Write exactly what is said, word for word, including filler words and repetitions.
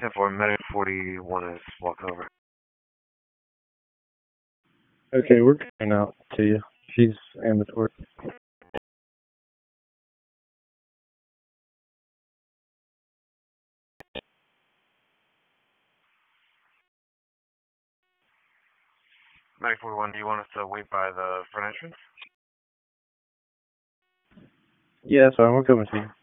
ten four, Medic forty-one has walked over. Okay, we're coming out to you. She's ambulatory. Medic forty-one, do you want us to wait by the front entrance? Yeah, that's fine. We're coming to you.